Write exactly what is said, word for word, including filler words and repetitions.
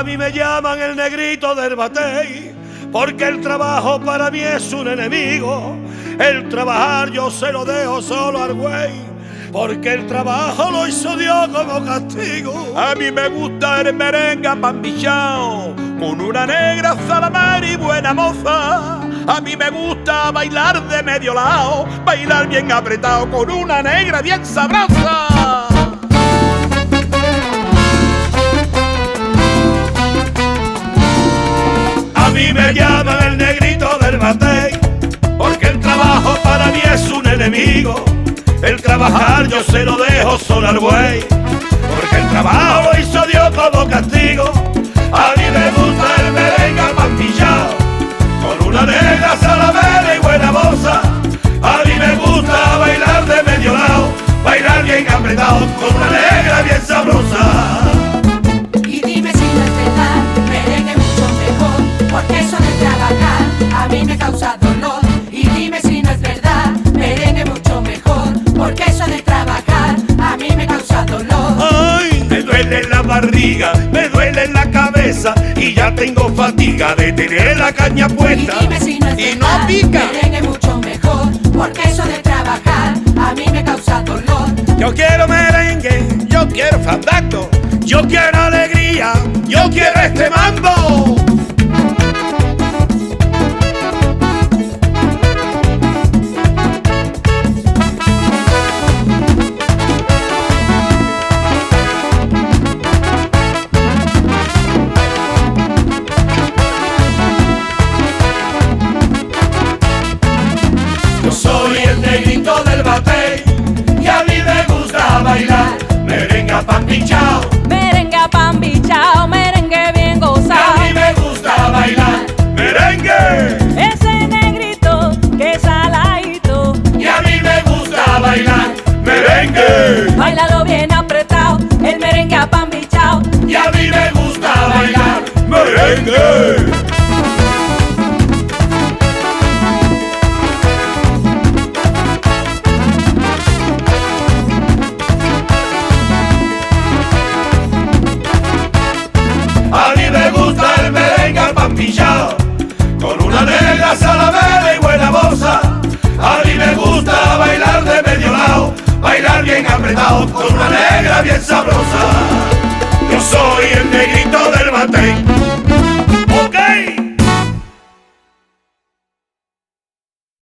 A mí me llaman el negrito del batey, porque el trabajo para mí es un enemigo. El trabajar yo se lo dejo solo al güey, porque el trabajo lo hizo Dios como castigo. A mí me gusta el merengue pambichao, con una negra salamar y buena moza. A mí me gusta bailar de medio lado, bailar bien apretado con una negra bien sabrosa. A mí me llaman el negrito del batey, porque el trabajo para mí es un enemigo. El trabajar yo se lo dejo solo al buey, porque el trabajo lo hizo Dios como castigo. A mí me gusta el merengue pastillado, con una negra salamera y buena moza. A mí me gusta bailar de medio lado, bailar bien apretado con una negra bien sabrosa. Y dime si no es verdad, merengue mucho mejor, porque eso de trabajar a mí me causa dolor. Y dime si no es verdad, merengue mucho mejor, porque eso de trabajar a mí me causa dolor. Ay, me duele la barriga, me duele la cabeza, y ya tengo fatiga de tener la caña puesta. Y dime si no es Y verdad, no pica. merengue mucho mejor, porque eso de trabajar a mí me causa dolor. Yo quiero merengue, Yo quiero fandango, yo quiero alegría, yo quiero este mambo. Yo soy el negrito del batey, y a mí me gusta bailar merengue pambichao. Merengue pambichao, merengue bien A gozado. mí me gusta bailar merengue, Ese negrito que es saladito, y a mí me gusta bailar merengue, bailalo bien apretado, el merengue pambichao. y a mí me gusta bailar merengue. A mí me gusta el merengue pastillado, con una negra salamera y buena moza. A mí me gusta bailar de medio lado, bailar bien apretado con una negra bien sabrosa. Yo soy el negrito del